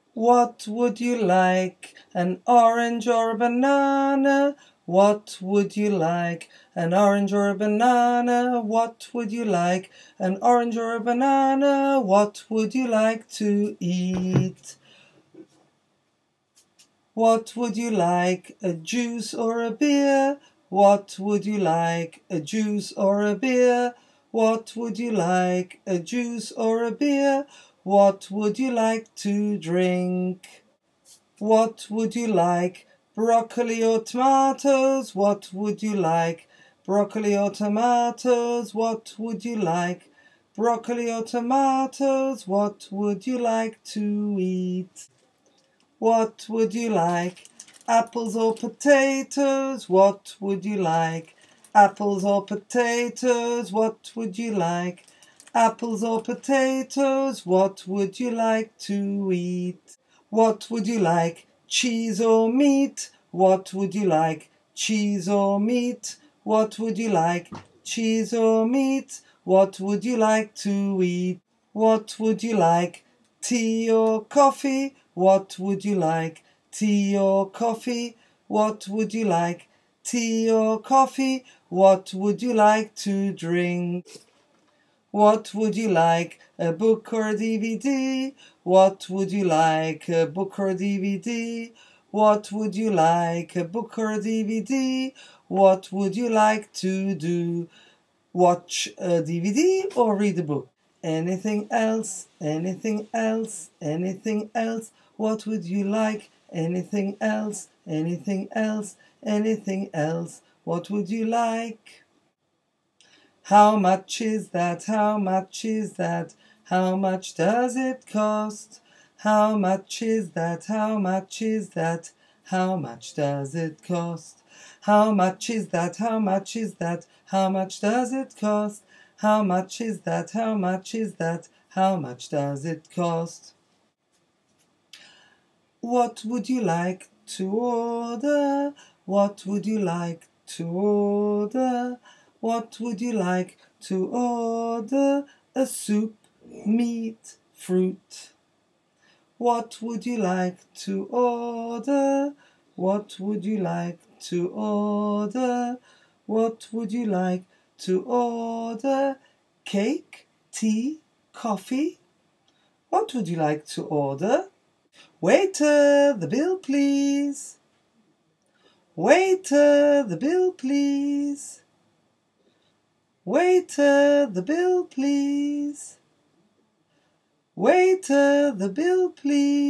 What would you like, an orange or a banana? What would you like, an orange or a banana? What would you like, an orange or a banana? What would you like to eat? What would you like, a juice or a beer? What would you like, a juice or a beer? What would you like, a juice or a beer? What would you like to drink? What would you like, broccoli or tomatoes? What would you like, broccoli or tomatoes? What would you like, broccoli or tomatoes? What would you like to eat? What would you like, apples or potatoes? What would you like, apples or potatoes? What would you like, apples or potatoes? What would you like to eat? What would you like, cheese or meat? What would you like, cheese or meat? What would you like, cheese or meat? What would you like to eat? What would you like, tea or coffee? What would you like, tea or coffee? What would you like, tea or coffee? What would you like to drink? What would you like, a book or a DVD? What would you like, a book or a DVD? What would you like, a book or a DVD? What would you like to do? Watch a DVD or read a book? Anything else? Anything else? Anything else? What would you like? Anything else? Anything else? Anything else? What would you like? How much is that? How much is that? How much does it cost? How much is that? How much is that? How much does it cost? How much is that? How much is that? How much does it cost? How much is that? How much is that? How much does it cost? What would you like to order? What would you like to order? What would you like to order? A soup, meat, fruit. What would you like to order? What would you like to order? What would you like to order? Cake, tea, coffee? What would you like to order? Waiter, the bill please. Waiter, the bill please. Waiter, the bill please. Waiter, the bill please.